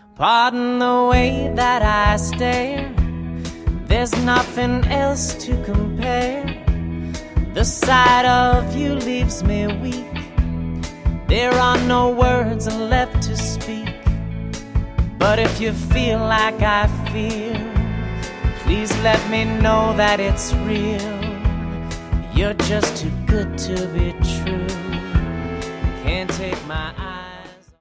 Pardon the way that I stare, there's nothing else to compare. The sight of you leaves me weak. There are no words left to speak. But if you feel like I feel, please let me know that it's real. You're just too good to be true. Can't take my eyes